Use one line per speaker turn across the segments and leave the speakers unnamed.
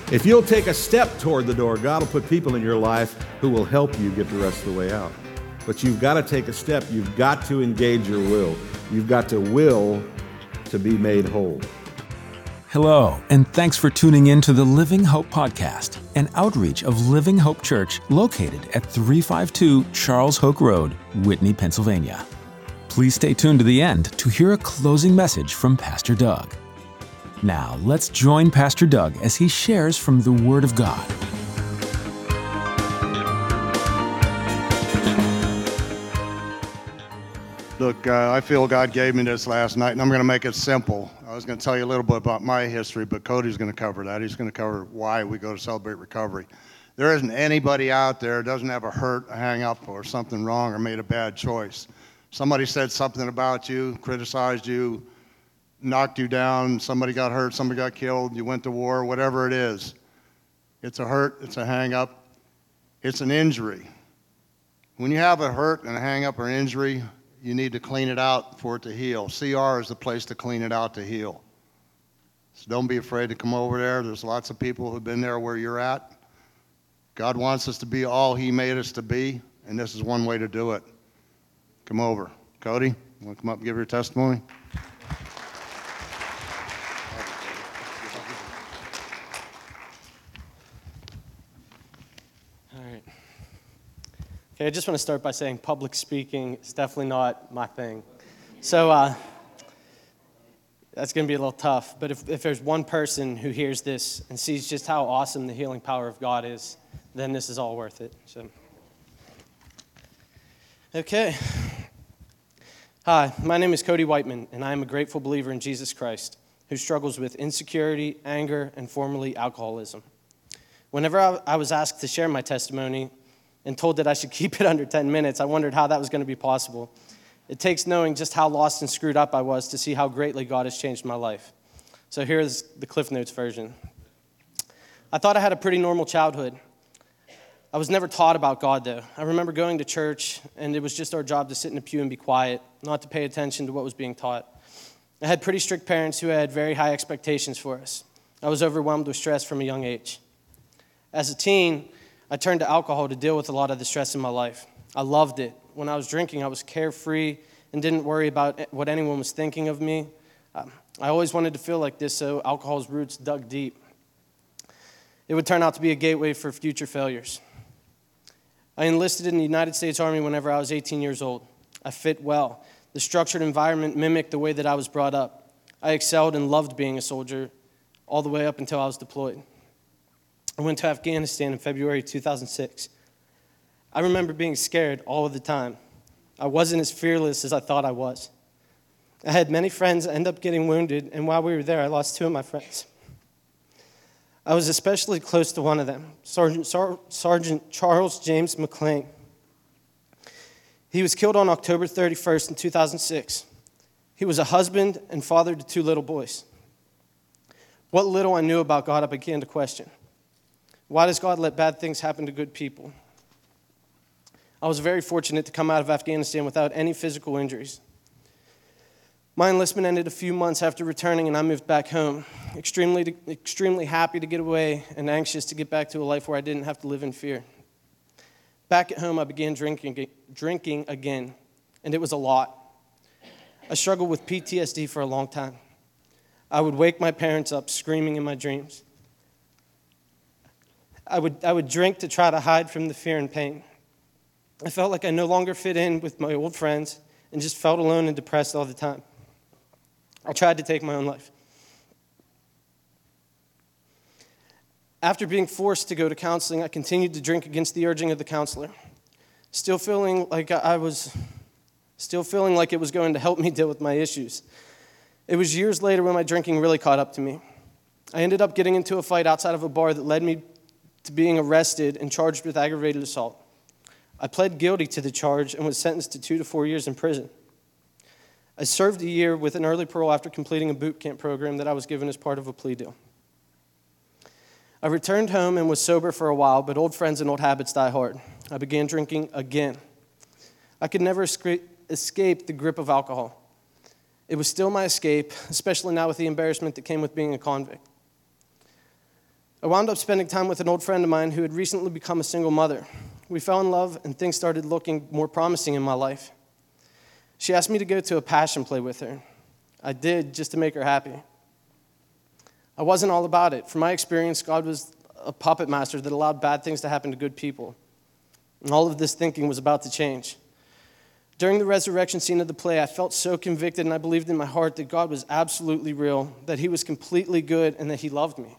If you'll take a step toward the door, God will put people in your life who will help you get the rest of the way out. But you've got to take a step. You've got to engage your will. You've got to will to be made whole.
Hello, and thanks for tuning in to the Living Hope Podcast, an outreach of Living Hope Church located at 352 Charles Hoke Road, Whitney, Pennsylvania. Please stay tuned to the end to hear a closing message from Pastor Doug. Now, let's join Pastor Doug as he shares from the Word of God.
Look, I feel God gave me this last night, and I'm going to make it simple. I was going to tell you a little bit about my history, but Cody's going to cover that. He's going to cover why we go to Celebrate Recovery. There isn't anybody out there who doesn't have a hurt, a hang-up, or something wrong, or made a bad choice. Somebody said something about you, criticized you, knocked you down, somebody got hurt, somebody got killed, you went to war, whatever it is. It's a hurt, it's a hang-up, it's an injury. When you have a hurt and a hang-up or an injury, you need to clean it out for it to heal. CR is the place to clean it out to heal. So don't be afraid to come over there. There's lots of people who've been there where you're at. God wants us to be all He made us to be, and this is one way to do it. Come over. Cody, you want to come up and give your testimony?
Okay, I just want to start by saying public speaking is definitely not my thing. So that's going to be a little tough. But if there's one person who hears this and sees just how awesome the healing power of God is, then this is all worth it. So, okay. Hi, my name is Cody Whiteman, and I am a grateful believer in Jesus Christ who struggles with insecurity, anger, and formerly alcoholism. Whenever I was asked to share my testimony, and told that I should keep it under 10 minutes, I wondered how that was going to be possible. It takes knowing just how lost and screwed up I was to see how greatly God has changed my life. So here's the Cliff Notes version. I thought I had a pretty normal childhood. I was never taught about God, though. I remember going to church, and it was just our job to sit in a pew and be quiet, not to pay attention to what was being taught. I had pretty strict parents who had very high expectations for us. I was overwhelmed with stress from a young age. As a teen, I turned to alcohol to deal with a lot of the stress in my life. I loved it. When I was drinking, I was carefree and didn't worry about what anyone was thinking of me. I always wanted to feel like this, so alcohol's roots dug deep. It would turn out to be a gateway for future failures. I enlisted in the United States Army whenever I was 18 years old. I fit well. The structured environment mimicked the way that I was brought up. I excelled and loved being a soldier all the way up until I was deployed. I went to Afghanistan in February 2006. I remember being scared all of the time. I wasn't as fearless as I thought I was. I had many friends end up getting wounded, and while we were there, I lost 2 of my friends. I was especially close to one of them, Sergeant Charles James McLean. He was killed on October 31st in 2006. He was a husband and father to 2 little boys. What little I knew about God, I began to question. Why does God let bad things happen to good people? I was very fortunate to come out of Afghanistan without any physical injuries. My enlistment ended a few months after returning, and I moved back home, extremely happy to get away and anxious to get back to a life where I didn't have to live in fear. Back at home, I began drinking again, and it was a lot. I struggled with PTSD for a long time. I would wake my parents up screaming in my dreams. I would drink to try to hide from the fear and pain. I felt like I no longer fit in with my old friends and just felt alone and depressed all the time. I tried to take my own life. After being forced to go to counseling, I continued to drink against the urging of the counselor, still feeling like it was going to help me deal with my issues. It was years later when my drinking really caught up to me. I ended up getting into a fight outside of a bar that led me to being arrested and charged with aggravated assault. I pled guilty to the charge and was sentenced to 2 to 4 years in prison. I served a year with an early parole after completing a boot camp program that I was given as part of a plea deal. I returned home and was sober for a while, but old friends and old habits die hard. I began drinking again. I could never escape the grip of alcohol. It was still my escape, especially now with the embarrassment that came with being a convict. I wound up spending time with an old friend of mine who had recently become a single mother. We fell in love, and things started looking more promising in my life. She asked me to go to a passion play with her. I did, just to make her happy. I wasn't all about it. From my experience, God was a puppet master that allowed bad things to happen to good people. And all of this thinking was about to change. During the resurrection scene of the play, I felt so convicted, and I believed in my heart that God was absolutely real, that he was completely good, and that he loved me.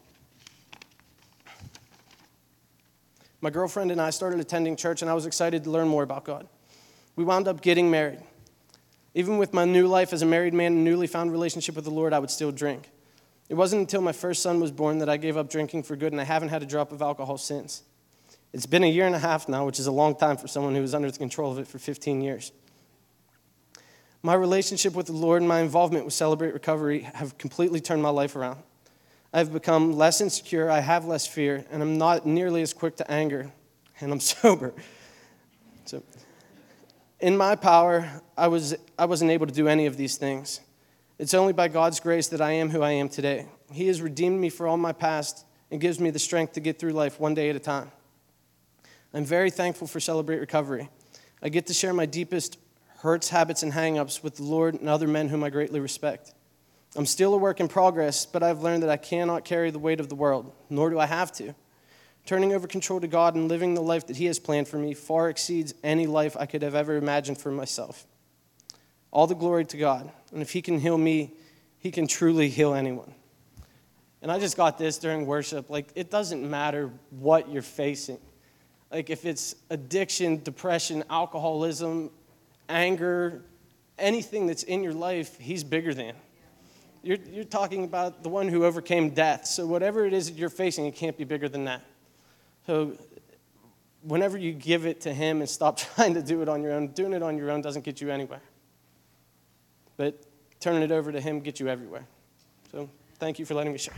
My girlfriend and I started attending church, and I was excited to learn more about God. We wound up getting married. Even with my new life as a married man and newly found relationship with the Lord, I would still drink. It wasn't until my first son was born that I gave up drinking for good, and I haven't had a drop of alcohol since. It's been 1.5 years now, which is a long time for someone who was under the control of it for 15 years. My relationship with the Lord and my involvement with Celebrate Recovery have completely turned my life around. I've become less insecure, I have less fear, and I'm not nearly as quick to anger, and I'm sober. So, in my power, I wasn't able to do any of these things. It's only by God's grace that I am who I am today. He has redeemed me for all my past and gives me the strength to get through life one day at a time. I'm very thankful for Celebrate Recovery. I get to share my deepest hurts, habits, and hang-ups with the Lord and other men whom I greatly respect. I'm still a work in progress, but I've learned that I cannot carry the weight of the world, nor do I have to. Turning over control to God and living the life that he has planned for me far exceeds any life I could have ever imagined for myself. All the glory to God. And if he can heal me, he can truly heal anyone. And I just got this during worship. Like, it doesn't matter what you're facing. Like, if it's addiction, depression, alcoholism, anger, anything that's in your life, he's bigger than. You're talking about the one who overcame death. So whatever it is that you're facing, it can't be bigger than that. So whenever you give it to him and stop trying to do it on your own, doing it on your own doesn't get you anywhere. But turning it over to him gets you everywhere. So thank you for letting me share.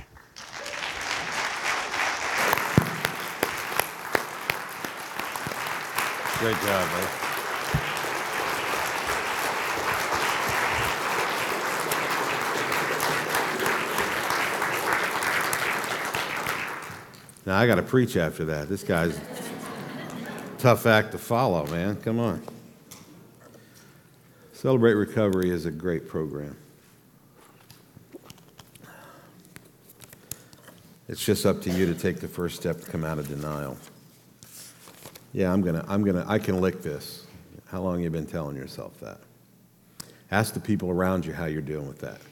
Great job, buddy. Now, I got to preach after that. This guy's a tough act to follow, man. Come on. Celebrate Recovery is a great program. It's just up to you to take the first step to come out of denial. Yeah, I can lick this. How long have you been telling yourself that? Ask the people around you how you're doing with that.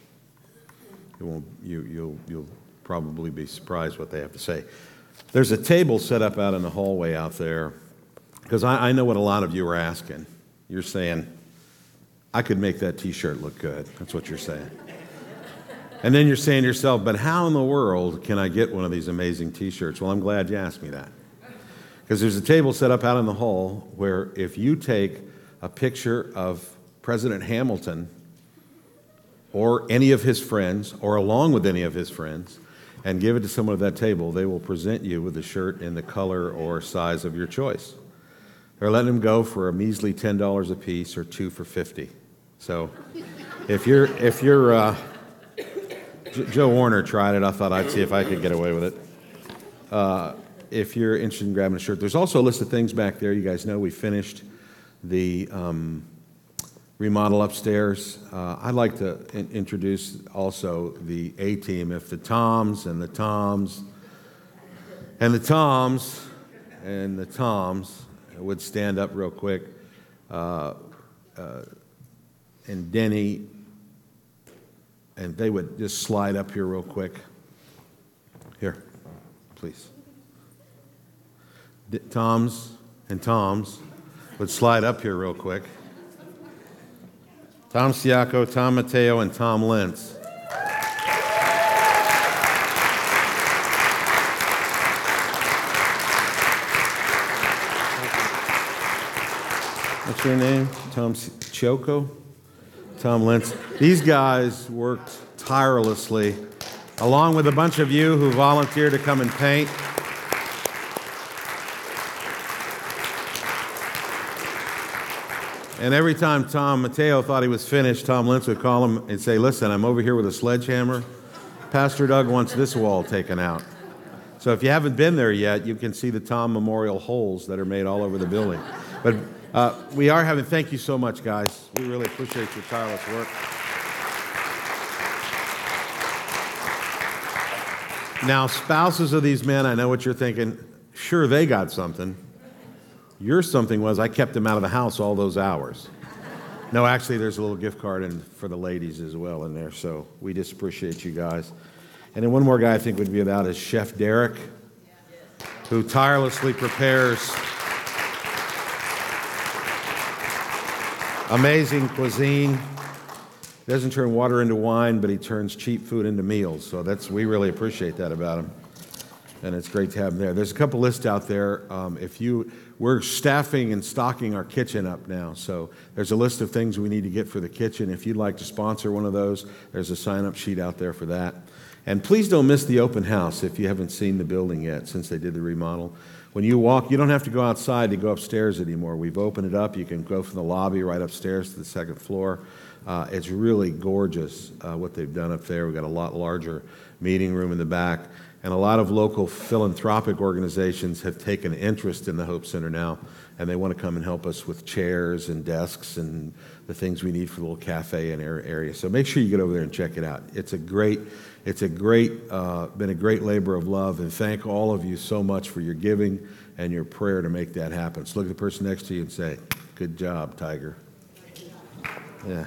You'll probably be surprised what they have to say. There's a table set up out in the hallway out there, because I know what a lot of you are asking. You're saying, I could make that T-shirt look good. That's what you're saying. And then you're saying to yourself, but how in the world can I get one of these amazing T-shirts? Well, I'm glad you asked me that. Because there's a table set up out in the hall where if you take a picture of President Hamilton or any of his friends, or along with any of his friends, and give it to someone at that table, they will present you with a shirt in the color or size of your choice. They're letting them go for a measly $10 a piece or 2 for $50. So if you're Joe Warner tried it. I thought I'd see if I could get away with it. If you're interested in grabbing a shirt, there's also a list of things back there. You guys know we finished the remodel upstairs. I'd like to introduce also the A-team. If the Toms and the Toms and the Toms and the Toms would stand up real quick, and Denny, and they would just slide up here real quick. Here, please. Toms and Toms would slide up here real quick. Tom Siaco, Tom Mateo, and Tom Lentz. What's your name? Tom Siaco? Tom Lentz. These guys worked tirelessly, along with a bunch of you who volunteered to come and paint. And every time Tom Mateo thought he was finished, Tom Lentz would call him and say, listen, I'm over here with a sledgehammer. Pastor Doug wants this wall taken out. So if you haven't been there yet, you can see the Tom Memorial holes that are made all over the building. But thank you so much, guys. We really appreciate your tireless work. Now, spouses of these men, I know what you're thinking. Sure, they got something. Your something was I kept them out of the house all those hours. No, actually, there's a little gift card for the ladies as well in there, so we just appreciate you guys. And then one more guy I think would be about is Chef Derek, who tirelessly prepares amazing cuisine. He doesn't turn water into wine, but he turns cheap food into meals. So we really appreciate that about him. And it's great to have him there. There's a couple lists out there. We're staffing and stocking our kitchen up now. So there's a list of things we need to get for the kitchen. If you'd like to sponsor one of those, there's a sign-up sheet out there for that. And please don't miss the open house if you haven't seen the building yet since they did the remodel. When you walk, you don't have to go outside to go upstairs anymore. We've opened it up. You can go from the lobby right upstairs to the second floor. It's really gorgeous what they've done up there. We've got a lot larger meeting room in the back. And a lot of local philanthropic organizations have taken interest in the Hope Center now, and they want to come and help us with chairs and desks and the things we need for the little cafe and area. So make sure you get over there and check it out. Been a great labor of love, and thank all of you so much for your giving and your prayer to make that happen. So look at the person next to you and say, "Good job, Tiger." Yeah.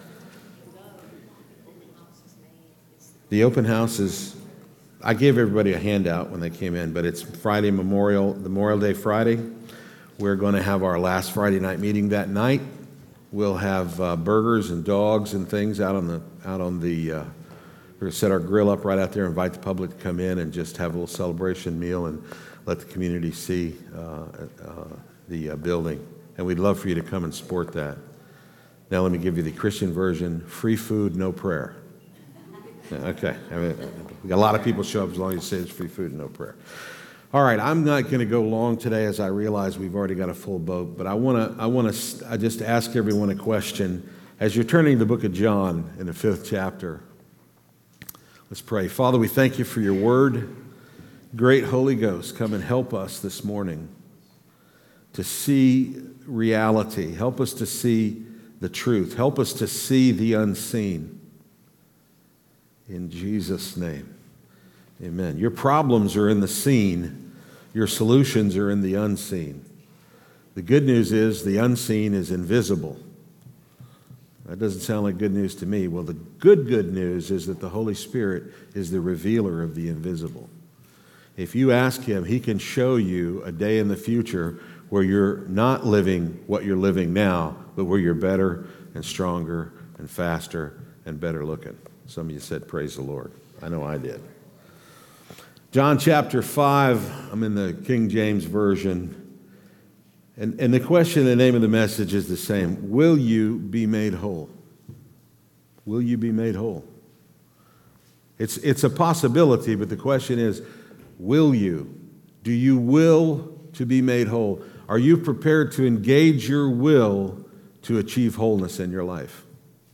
The open house is, I gave everybody a handout when they came in, but it's Friday, Memorial Day Friday. We're going to have our last Friday night meeting that night. We'll have burgers and dogs and things out on the. We're going to set our grill up right out there, invite the public to come in and just have a little celebration meal and let the community see the building. And we'd love for you to come and support that. Now let me give you the Christian version: free food, no prayer. Okay. We got a lot of people show up as long as you say it's free food and no prayer. All right, I'm not going to go long today as I realize we've already got a full boat, but I just ask everyone a question. As you're turning the book of John in the 5th chapter, let's pray. Father, we thank you for your word. Great Holy Ghost, come and help us this morning to see reality. Help us to see the truth. Help us to see the unseen. In Jesus' name, amen. Your problems are in the seen. Your solutions are in the unseen. The good news is the unseen is invisible. That doesn't sound like good news to me. Well, the good news is that the Holy Spirit is the revealer of the invisible. If you ask him, he can show you a day in the future where you're not living what you're living now, but where you're better and stronger and faster and better looking. Some of you said, praise the Lord. I know I did. John chapter 5, I'm in the King James Version. And the question, the name of the message is the same. Will you be made whole? Will you be made whole? It's a possibility, but the question is, will you? Do you will to be made whole? Are you prepared to engage your will to achieve wholeness in your life?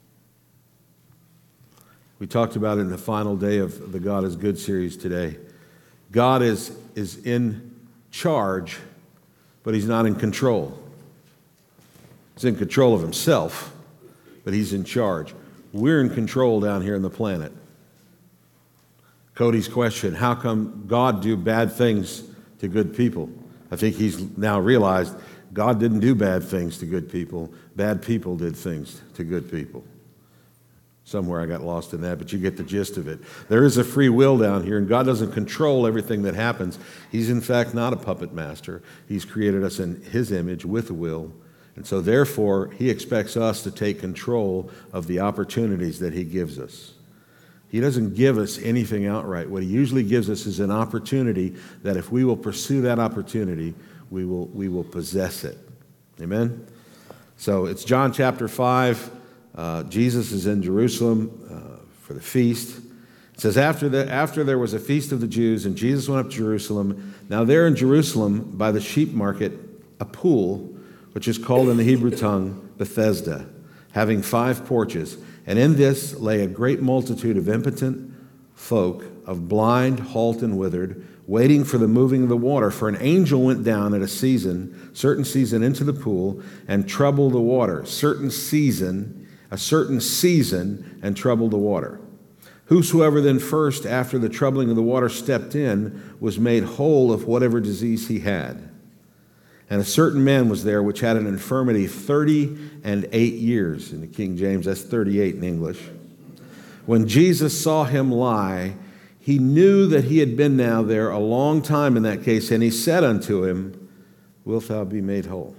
We talked about it in the final day of the God is Good series today. God is in charge, but he's not in control. He's in control of himself, but he's in charge. We're in control down here on the planet. Cody's question, how come God do bad things to good people? I think he's now realized God didn't do bad things to good people. Bad people did things to good people. Somewhere I got lost in that, but you get the gist of it. There is a free will down here, and God doesn't control everything that happens. He's in fact not a puppet master. He's created us in his image with a will, and so therefore he expects us to take control of the opportunities that he gives us. He doesn't give us anything outright. What he usually gives us is an opportunity that if we will pursue that opportunity, we will possess it. Amen? So it's John chapter 5. Jesus is in Jerusalem for the feast. It says, after there was a feast of the Jews, and Jesus went up to Jerusalem. Now there in Jerusalem, by the sheep market, a pool, which is called in the Hebrew tongue Bethesda, having 5 porches. And in this lay a great multitude of impotent folk, of blind, halt, and withered, waiting for the moving of the water. For an angel went down at a certain season into the pool and troubled the water. A certain season, and troubled the water. Whosoever then first, after the troubling of the water, stepped in, was made whole of whatever disease he had. And a certain man was there which had an infirmity 38 years. In the King James, that's 38 in English. When Jesus saw him lie, he knew that he had been now there a long time in that case, and he said unto him, Wilt thou be made whole?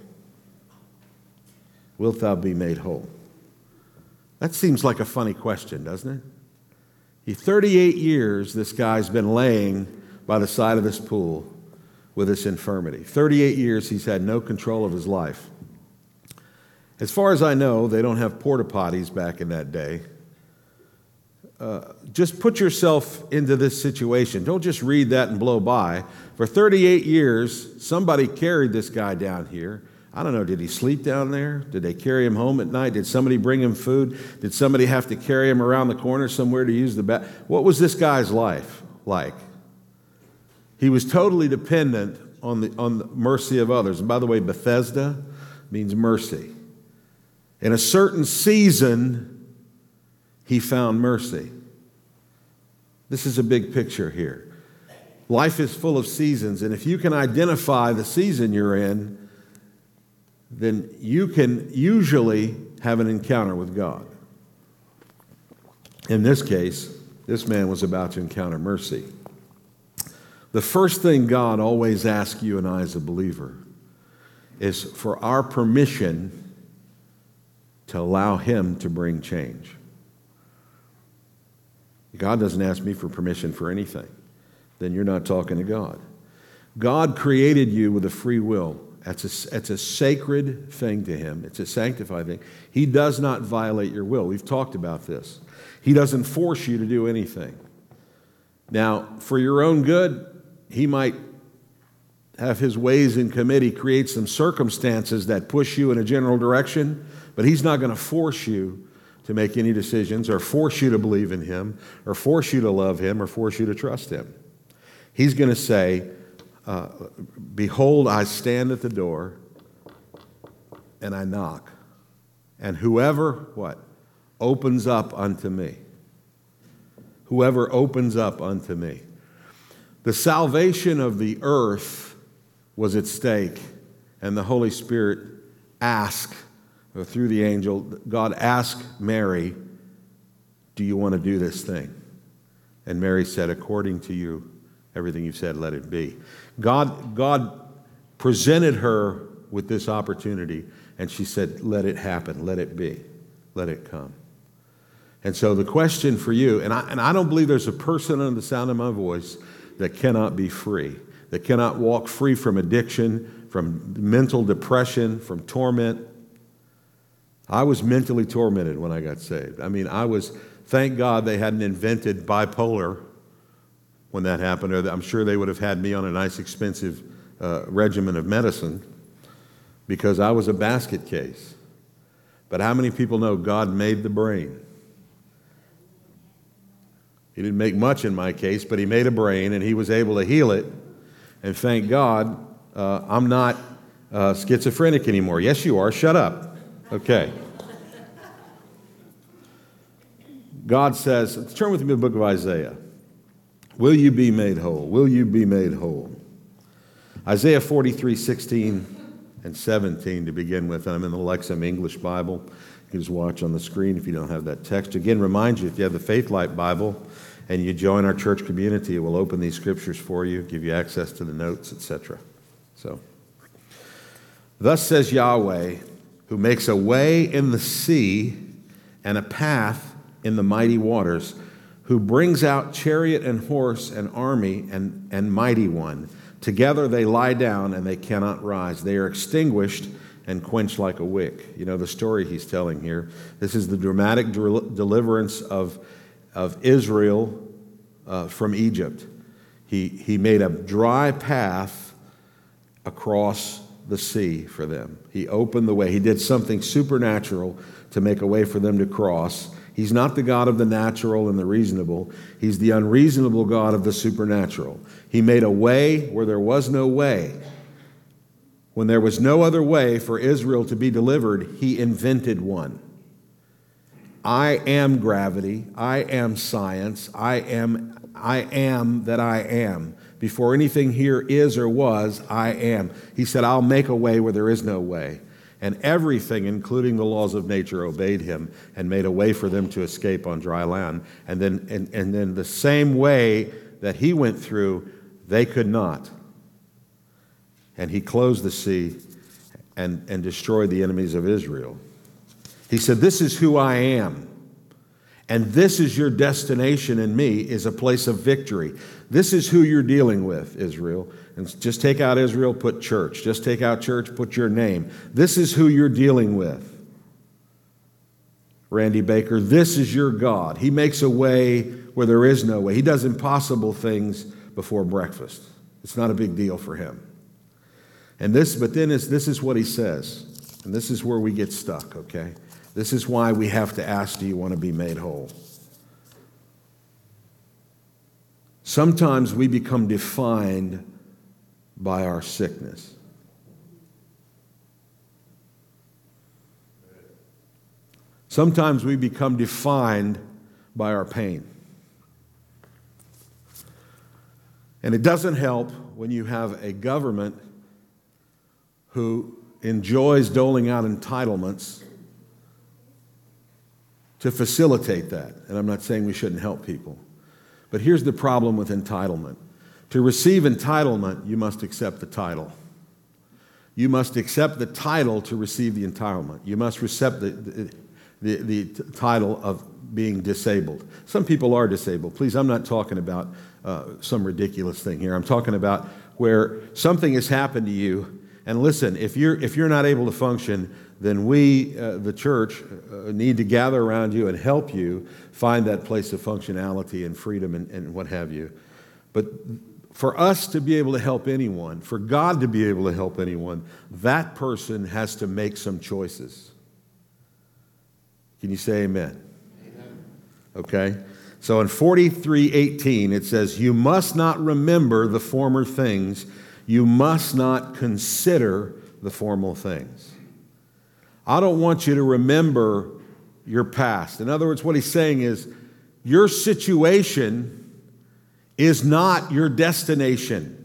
Wilt thou be made whole? That seems like a funny question, doesn't it? 38 years this guy's been laying by the side of this pool with this infirmity. 38 years he's had no control of his life. As far as I know, they don't have porta potties back in that day. Just put yourself into this situation. Don't just read that and blow by. For 38 years, somebody carried this guy down here. I don't know, did he sleep down there? Did they carry him home at night? Did somebody bring him food? Did somebody have to carry him around the corner somewhere to use the bathroom? What was this guy's life like? He was totally dependent on the mercy of others. And by the way, Bethesda means mercy. In a certain season, he found mercy. This is a big picture here. Life is full of seasons, and if you can identify the season you're in, then you can usually have an encounter with God. In this case, this man was about to encounter mercy. The first thing God always asks you and I as a believer is for our permission to allow Him to bring change. God doesn't ask me for permission for anything. Then you're not talking to God. God created you with a free will. It's a sacred thing to Him. It's a sanctified thing. He does not violate your will. We've talked about this. He doesn't force you to do anything. Now, for your own good, He might have His ways in committee create some circumstances that push you in a general direction, but He's not going to force you to make any decisions or force you to believe in Him or force you to love Him or force you to trust Him. He's going to say, behold, I stand at the door and I knock. And whoever, what? Opens up unto me. Whoever opens up unto me. The salvation of the earth was at stake, and the Holy Spirit asked, or through the angel, God asked Mary, do you want to do this thing? And Mary said, according to you, everything you've said, let it be. God presented her with this opportunity, and she said, let it happen, let it be, let it come. And so the question for you, and I don't believe there's a person under the sound of my voice that cannot be free, that cannot walk free from addiction, from mental depression, from torment. I was mentally tormented when I got saved. I mean, thank God they hadn't invented bipolar when that happened, or I'm sure they would have had me on a nice expensive regimen of medicine, because I was a basket case. But how many people know God made the brain? He didn't make much in my case, but He made a brain, and He was able to heal it. And thank God, I'm not schizophrenic anymore. Yes, you are. Shut up. Okay. God says, let's turn with me to the book of Isaiah. Will you be made whole? Will you be made whole? Isaiah 43, 16 and 17 to begin with. And I'm in the Lexham English Bible. You can just watch on the screen if you don't have that text. Again, remind you, if you have the Faithlight Bible and you join our church community, it will open these scriptures for you, give you access to the notes, etc. So, thus says Yahweh, who makes a way in the sea and a path in the mighty waters, who brings out chariot and horse and army and mighty one. Together they lie down and they cannot rise. They are extinguished and quenched like a wick. You know the story he's telling here. This is the dramatic deliverance of Israel from Egypt. He made a dry path across the sea for them. He opened the way. He did something supernatural to make a way for them to cross. He's not the God of the natural and the reasonable. He's the unreasonable God of the supernatural. He made a way where there was no way. When there was no other way for Israel to be delivered, he invented one. I am gravity. I am science. I am that I am. Before anything here is or was, I am. He said, I'll make a way where there is no way. And everything, including the laws of nature, obeyed him and made a way for them to escape on dry land. And then the same way that he went through, they could not. And he closed the sea and destroyed the enemies of Israel. He said, this is who I am. And this is your destination in me, is a place of victory. This is who you're dealing with, Israel. And just take out Israel, put church. Just take out church, put your name. This is who you're dealing with. Randy Baker, this is your God. He makes a way where there is no way. He does impossible things before breakfast. It's not a big deal for him. This is what he says. And this is where we get stuck, okay? This is why we have to ask, do you want to be made whole? Sometimes we become defined by our sickness. Sometimes we become defined by our pain. And it doesn't help when you have a government who enjoys doling out entitlements to facilitate that. And I'm not saying we shouldn't help people. But here's the problem with entitlement. To receive entitlement, you must accept the title. You must accept the title to receive the entitlement. You must accept the title of being disabled. Some people are disabled. Please, I'm not talking about some ridiculous thing here. I'm talking about where something has happened to you. And listen, if you're not able to function, then we, the church, need to gather around you and help you find that place of functionality and freedom and what have you. But for us to be able to help anyone, for God to be able to help anyone, that person has to make some choices. Can you say amen? Amen. Okay? So in 43:18, it says, you must not remember the former things. You must not consider the former things. I don't want you to remember your past. In other words, what he's saying is, your situation is not your destination.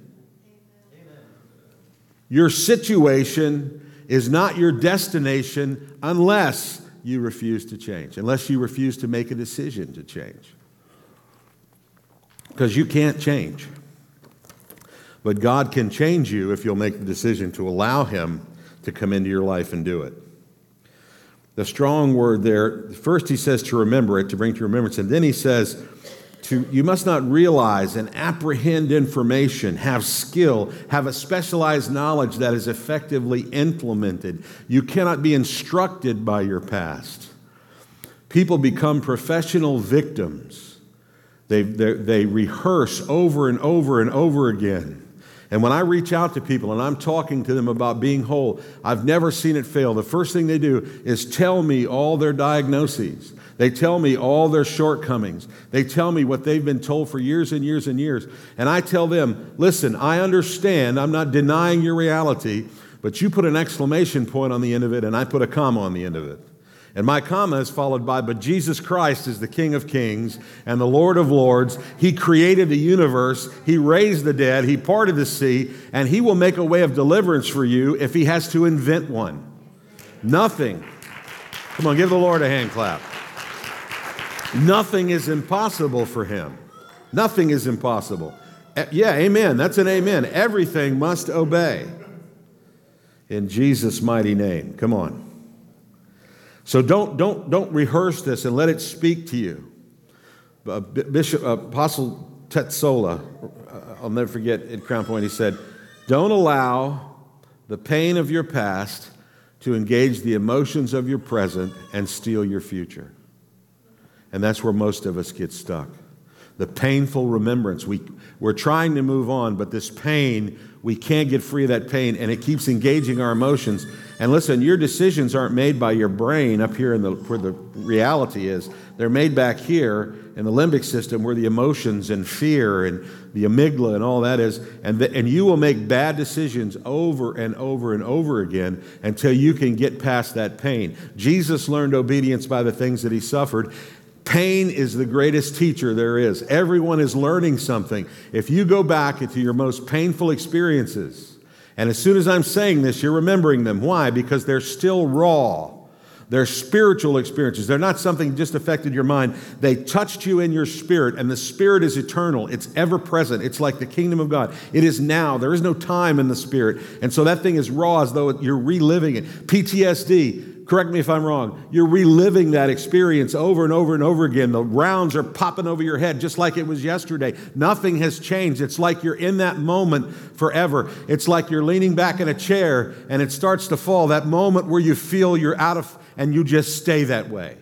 Your situation is not your destination unless you refuse to change, unless you refuse to make a decision to change. Because you can't change. But God can change you if you'll make the decision to allow him to come into your life and do it. The strong word there, first he says to remember it, to bring to remembrance, and then he says, you must not realize and apprehend information, have skill, have a specialized knowledge that is effectively implemented. You cannot be instructed by your past. People become professional victims. They rehearse over and over and over again. And when I reach out to people and I'm talking to them about being whole, I've never seen it fail. The first thing they do is tell me all their diagnoses. They tell me all their shortcomings. They tell me what they've been told for years and years and years. And I tell them, listen, I understand. I'm not denying your reality, but you put an exclamation point on the end of it and I put a comma on the end of it. And my comma is followed by, but Jesus Christ is the King of Kings and the Lord of Lords. He created the universe. He raised the dead. He parted the sea. And he will make a way of deliverance for you if he has to invent one. Nothing. Come on, give the Lord a hand clap. Nothing is impossible for him. Nothing is impossible. Yeah, amen. That's an amen. Everything must obey. In Jesus' mighty name. Come on. So don't rehearse this and let it speak to you. Apostle Tetsola, I'll never forget at Crown Point, he said, don't allow the pain of your past to engage the emotions of your present and steal your future. And that's where most of us get stuck. the painful remembrance. We're trying to move on, but this pain, we can't get free of that pain, and it keeps engaging our emotions. And listen, your decisions aren't made by your brain up here where the reality is. They're made back here in the limbic system where the emotions and fear and the amygdala and all that is. And you will make bad decisions over and over and over again until you can get past that pain. Jesus learned obedience by the things that he suffered. Pain is the greatest teacher there is. Everyone is learning something. If you go back into your most painful experiences, and as soon as I'm saying this, you're remembering them. Why? Because they're still raw. They're spiritual experiences. They're not something that just affected your mind. They touched you in your spirit, and the spirit is eternal. It's ever present. It's like the kingdom of God. It is now. There is no time in the spirit. And so that thing is raw as though you're reliving it. PTSD, correct me if I'm wrong, you're reliving that experience over and over and over again. The rounds are popping over your head just like it was yesterday. Nothing has changed. It's like you're in that moment forever. It's like you're leaning back in a chair and it starts to fall. That moment where you feel you're out of, and you just stay that way.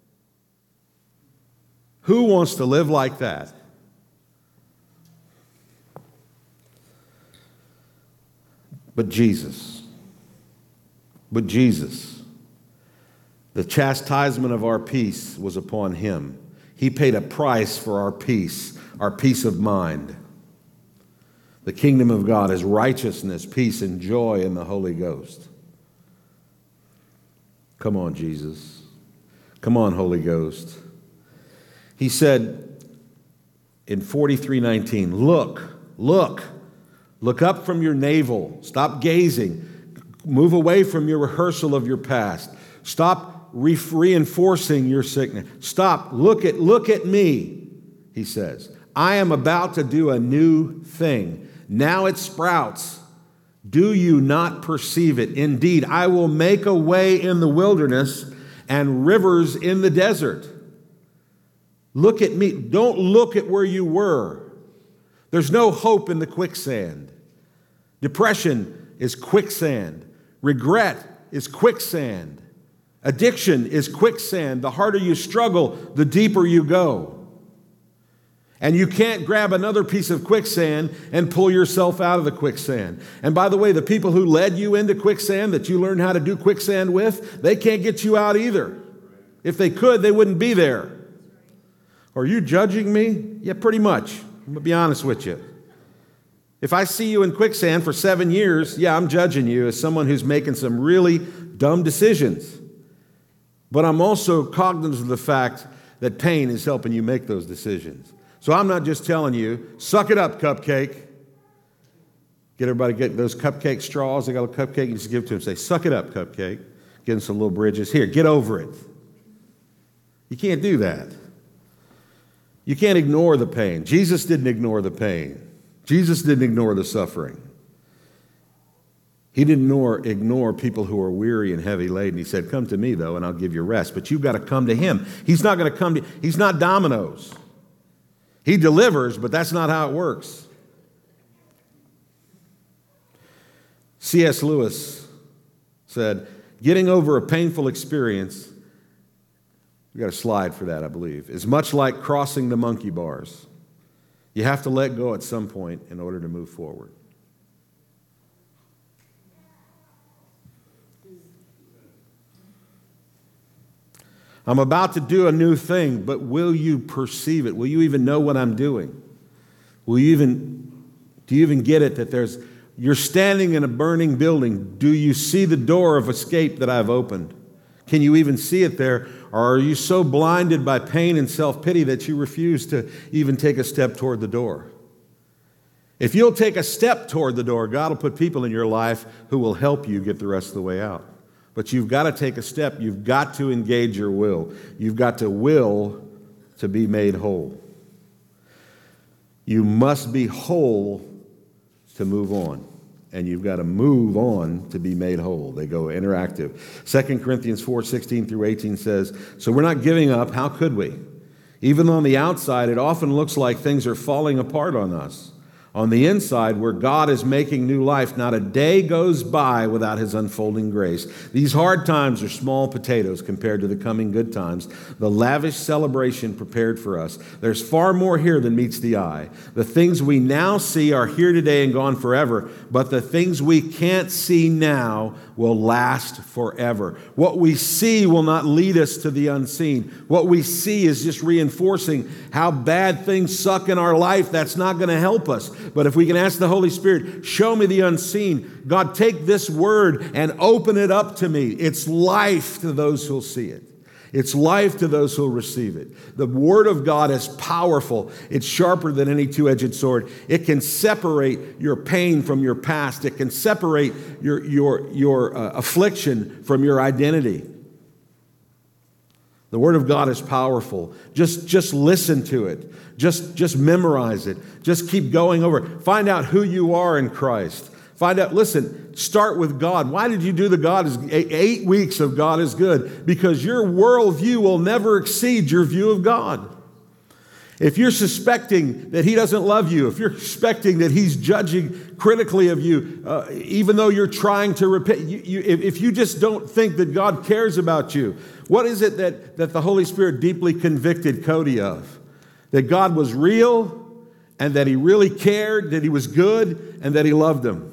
Who wants to live like that? But Jesus. But Jesus. The chastisement of our peace was upon him. He paid a price for our peace of mind. The kingdom of God is righteousness, peace, and joy in the Holy Ghost. Come on, Jesus. Come on, Holy Ghost. He said in 43:19, look up from your navel. Stop gazing. Move away from your rehearsal of your past. Stop reinforcing your sickness. Stop. Look at me, he says. I am about to do a new thing. Now it sprouts. Do you not perceive it? Indeed, I will make a way in the wilderness and rivers in the desert. Look at me. Don't look at where you were. There's no hope in the quicksand. Depression is quicksand. Regret is quicksand. Addiction is quicksand. The harder you struggle, the deeper you go. And you can't grab another piece of quicksand and pull yourself out of the quicksand. And by the way, the people who led you into quicksand, that you learned how to do quicksand with, they can't get you out either. If they could, they wouldn't be there. Are you judging me? Yeah, pretty much. I'm going to be honest with you. If I see you in quicksand for 7 years, yeah, I'm judging you as someone who's making some really dumb decisions. But I'm also cognizant of the fact that pain is helping you make those decisions. So I'm not just telling you, suck it up, cupcake. Get those cupcake straws. They got a cupcake, you just give it to them. Say, suck it up, cupcake. Get them some little bridges. Here, get over it. You can't do that. You can't ignore the pain. Jesus didn't ignore the pain. Jesus didn't ignore the suffering. He didn't ignore people who are weary and heavy laden. He said, come to me, though, and I'll give you rest. But you've got to come to him. He's not going to come to you. He's not Domino's. He delivers, but that's not how it works. C.S. Lewis said, getting over a painful experience, we got a slide for that, I believe, is much like crossing the monkey bars. You have to let go at some point in order to move forward. I'm about to do a new thing, but will you perceive it? Will you even know what I'm doing? Do you even get it that you're standing in a burning building. Do you see the door of escape that I've opened? Can you even see it there? Or are you so blinded by pain and self-pity that you refuse to even take a step toward the door? If you'll take a step toward the door, God will put people in your life who will help you get the rest of the way out. But you've got to take a step. You've got to engage your will. You've got to will to be made whole. You must be whole to move on. And you've got to move on to be made whole. They go interactive. 2 Corinthians 4:16 through 18 says, so we're not giving up. How could we? Even on the outside, it often looks like things are falling apart on us. On the inside, where God is making new life, not a day goes by without His unfolding grace. These hard times are small potatoes compared to the coming good times, the lavish celebration prepared for us. There's far more here than meets the eye. The things we now see are here today and gone forever, but the things we can't see now will last forever. What we see will not lead us to the unseen. What we see is just reinforcing how bad things suck in our life. That's not going to help us. But if we can ask the Holy Spirit, show me the unseen. God, take this word and open it up to me. It's life to those who'll see it. It's life to those who'll receive it. The Word of God is powerful. It's sharper than any two-edged sword. It can separate your pain from your past. It can separate your affliction from your identity. The Word of God is powerful. Just listen to it. Just memorize it. Just keep going over it. Find out who you are in Christ. Find out, listen, start with God. Why did you do the God is 8 weeks of God is good? Because your worldview will never exceed your view of God. If you're suspecting that He doesn't love you, if you're suspecting that He's judging critically of you, even though you're trying to repent, if you just don't think that God cares about you, what is it that the Holy Spirit deeply convicted Cody of? That God was real and that He really cared, that He was good, and that He loved him.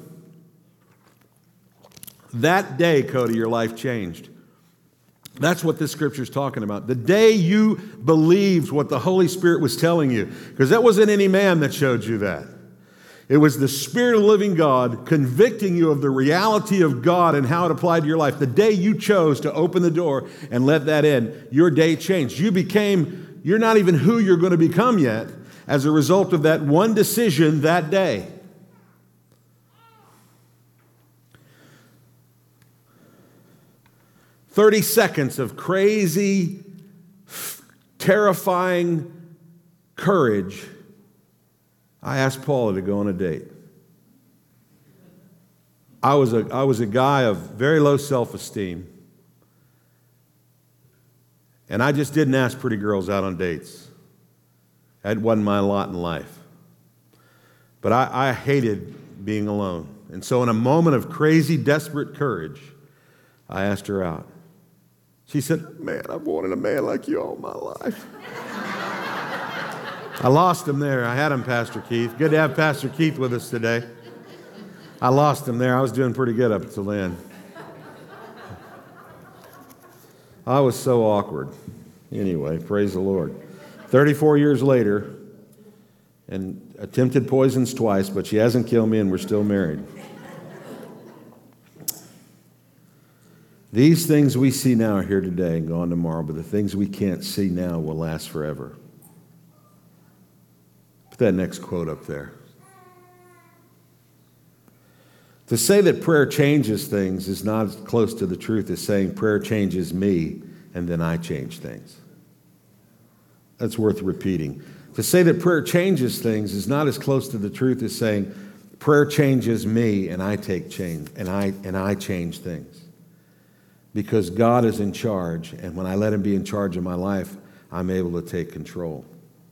That day, Cody, your life changed. That's what this scripture is talking about. The day you believed what the Holy Spirit was telling you, because that wasn't any man that showed you that. It was the Spirit of the living God convicting you of the reality of God and how it applied to your life. The day you chose to open the door and let that in, your day changed. You're not even who you're going to become yet as a result of that one decision that day. "30 seconds of crazy, terrifying courage. I asked Paula to go on a date. I was a guy of very low self-esteem. And I just didn't ask pretty girls out on dates. That wasn't my lot in life. But I hated being alone. And so in a moment of crazy, desperate courage, I asked her out. She said, "Man, I've wanted a man like you all my life." I lost him there. I had him, Pastor Keith. Good to have Pastor Keith with us today. I lost him there. I was doing pretty good up until then. I was so awkward. Anyway, praise the Lord. 34 years later, and attempted poisons twice, but she hasn't killed me and we're still married. These things we see now are here today and gone tomorrow, but the things we can't see now will last forever. Put that next quote up there. To say that prayer changes things is not as close to the truth as saying prayer changes me and then I change things. That's worth repeating. To say that prayer changes things is not as close to the truth as saying prayer changes me and I take change and I change things. Because God is in charge, and when I let Him be in charge of my life, I'm able to take control.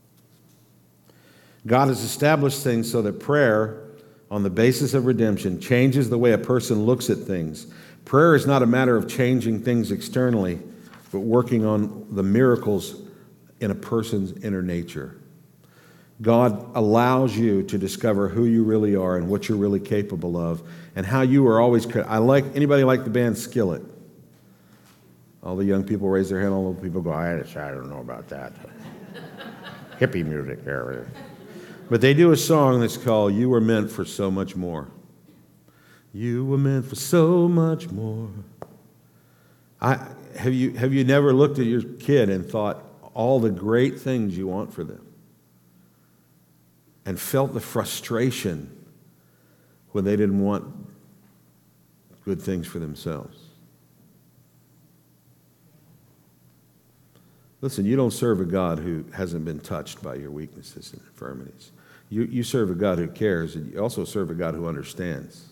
God has established things so that prayer, on the basis of redemption, changes the way a person looks at things. Prayer is not a matter of changing things externally, but working on the miracles in a person's inner nature. God allows you to discover who you really are and what you're really capable of, and how you are always. Anybody like the band Skillet? All the young people raise their hand. All the people go, I don't know about that. Hippie music there. But they do a song that's called "You Were Meant for So Much More." You were meant for so much more. Have you never looked at your kid and thought all the great things you want for them and felt the frustration when they didn't want good things for themselves? Listen, you don't serve a God who hasn't been touched by your weaknesses and infirmities. You serve a God who cares, and you also serve a God who understands.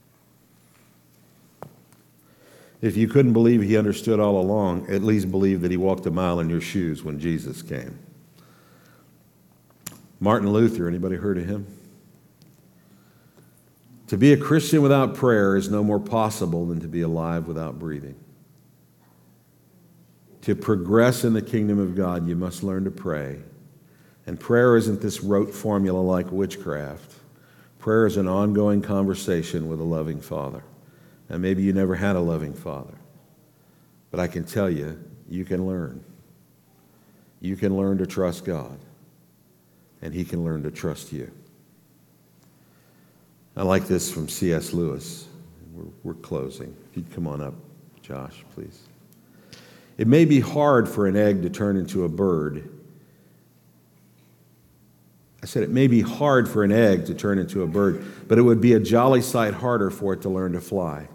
If you couldn't believe He understood all along, at least believe that He walked a mile in your shoes when Jesus came. Martin Luther, anybody heard of him? To be a Christian without prayer is no more possible than to be alive without breathing. To progress in the kingdom of God, you must learn to pray. And prayer isn't this rote formula like witchcraft. Prayer is an ongoing conversation with a loving Father. And maybe you never had a loving Father. But I can tell you, you can learn. You can learn to trust God. And He can learn to trust you. I like this from C.S. Lewis. We're closing. If you'd come on up, Josh, please. It may be hard for an egg to turn into a bird. I said it may be hard for an egg to turn into a bird, but it would be a jolly sight harder for it to learn to fly.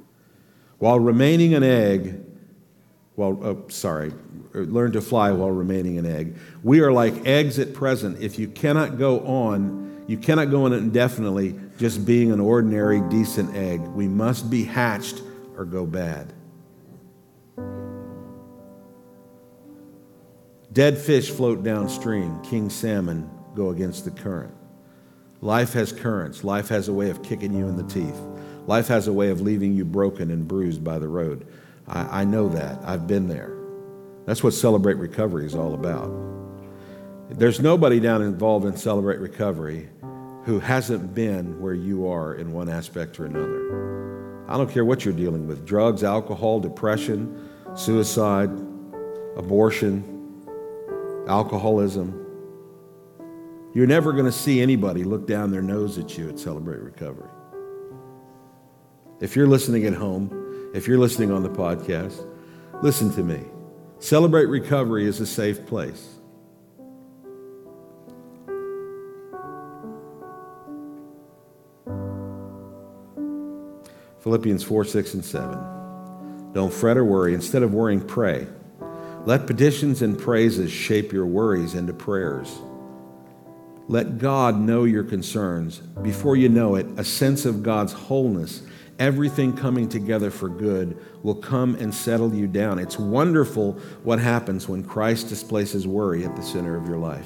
Learn to fly while remaining an egg. We are like eggs at present. If you cannot go on indefinitely just being an ordinary, decent egg. We must be hatched or go bad. Dead fish float downstream. King salmon go against the current. Life has currents. Life has a way of kicking you in the teeth. Life has a way of leaving you broken and bruised by the road. I know that. I've been there. That's what Celebrate Recovery is all about. There's nobody involved in Celebrate Recovery who hasn't been where you are in one aspect or another. I don't care what you're dealing with, drugs, alcohol, depression, suicide, abortion, alcoholism. You're never going to see anybody look down their nose at you at Celebrate Recovery. If you're listening at home, if you're listening on the podcast, listen to me. Celebrate Recovery is a safe place. Philippians 4, 6, and 7. Don't fret or worry. Instead of worrying, pray. Let petitions and praises shape your worries into prayers. Let God know your concerns. Before you know it, a sense of God's wholeness, everything coming together for good, will come and settle you down. It's wonderful what happens when Christ displaces worry at the center of your life.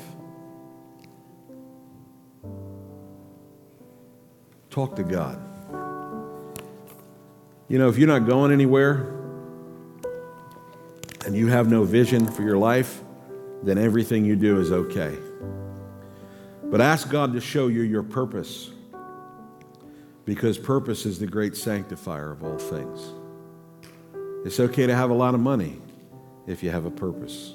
Talk to God. You know, if you're not going anywhere and you have no vision for your life, then everything you do is okay. But ask God to show you your purpose, because purpose is the great sanctifier of all things. It's okay to have a lot of money if you have a purpose.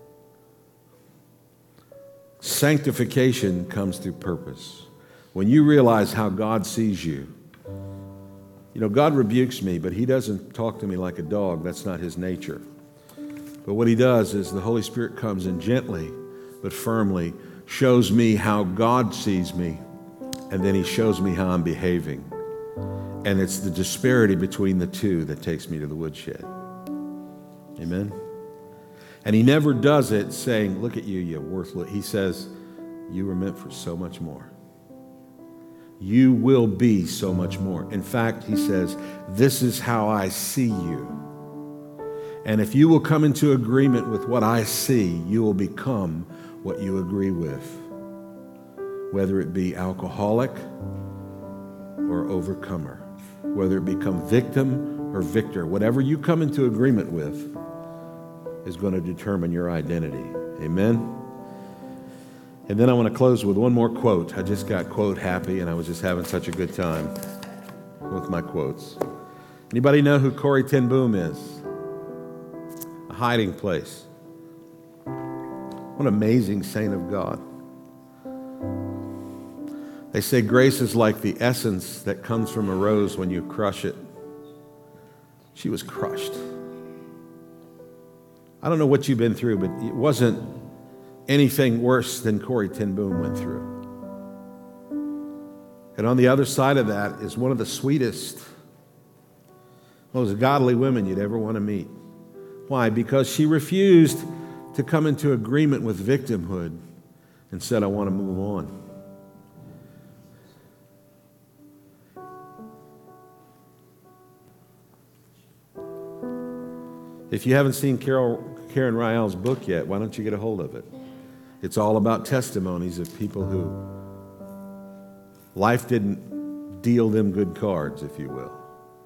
Sanctification comes through purpose. When you realize how God sees you, you know, God rebukes me, but He doesn't talk to me like a dog. That's not His nature. But what He does is the Holy Spirit comes and gently but firmly shows me how God sees me, and then He shows me how I'm behaving. And it's the disparity between the two that takes me to the woodshed. Amen? And He never does it saying, look at you, you worthless. He says, you were meant for so much more. You will be so much more. In fact, He says, this is how I see you. And if you will come into agreement with what I see, you will become what you agree with. Whether it be alcoholic or overcomer. Whether it become victim or victor. Whatever you come into agreement with is going to determine your identity. Amen? And then I want to close with one more quote. I just got quote happy, and I was just having such a good time with my quotes. Anybody know who Corrie ten Boom is? A hiding place. What an amazing saint of God. They say grace is like the essence that comes from a rose when you crush it. She was crushed. I don't know what you've been through, but it wasn't anything worse than Corrie ten Boom went through. And on the other side of that is one of the sweetest, most godly women you'd ever want to meet. Why? Because she refused to come into agreement with victimhood and said, I want to move on. If you haven't seen Karen Ryall's book yet, why don't you get a hold of it? It's all about testimonies of people who life didn't deal them good cards, if you will.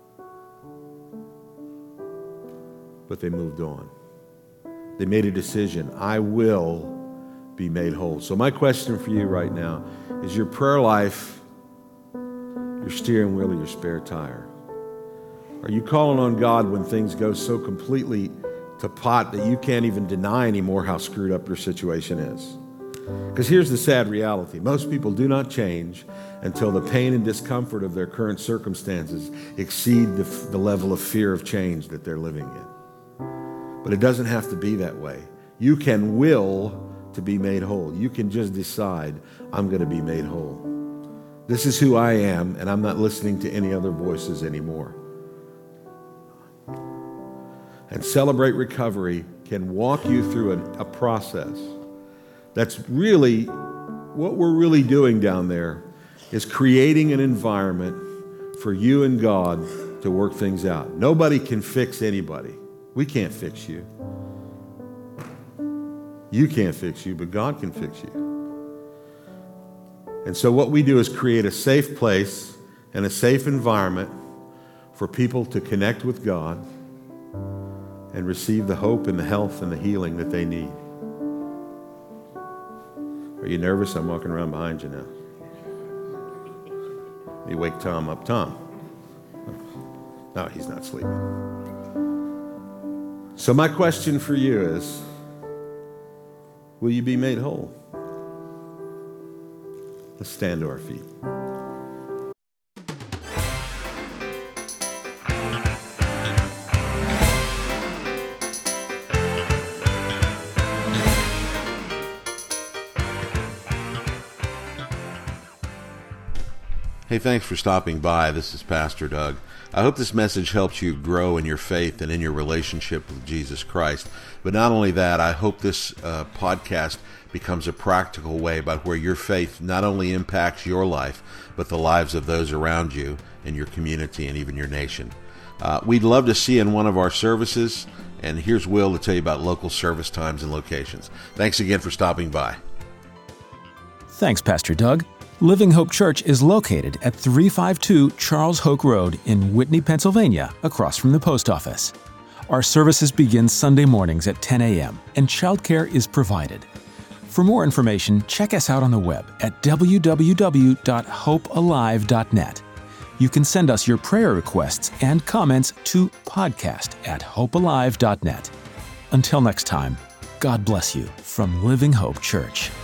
But they moved on. They made a decision. I will be made whole. So my question for you right now is, your prayer life your steering wheel or your spare tire? Are you calling on God when things go so completely to pot that you can't even deny anymore how screwed up your situation is? Because here's the sad reality. Most people do not change until the pain and discomfort of their current circumstances exceed the level of fear of change that they're living in. But it doesn't have to be that way. You can will to be made whole. You can just decide, I'm going to be made whole. This is who I am, and I'm not listening to any other voices anymore. And Celebrate Recovery can walk you through a process. That's really, what we're really doing down there is creating an environment for you and God to work things out. Nobody can fix anybody. We can't fix you. You can't fix you, but God can fix you. And so what we do is create a safe place and a safe environment for people to connect with God and receive the hope and the health and the healing that they need. Are you nervous? I'm walking around behind you now. You wake Tom up. Tom. No, he's not sleeping. So my question for you is, will you be made whole? Let's stand to our feet.
Hey, thanks for stopping by. This is Pastor Doug. I hope this message helps you grow in your faith and in your relationship with Jesus Christ. But not only that, I hope this podcast becomes a practical way by where your faith not only impacts your life, but the lives of those around you in your community and even your nation. We'd love to see you in one of our services, and here's Will to tell you about local service times and locations. Thanks again for stopping by.
Thanks, Pastor Doug. Living Hope Church is located at 352 Charles Hoke Road in Whitney, Pennsylvania, across from the post office. Our services begin Sunday mornings at 10 a.m., and childcare is provided. For more information, check us out on the web at www.hopealive.net. You can send us your prayer requests and comments to podcast@hopealive.net. Until next time, God bless you from Living Hope Church.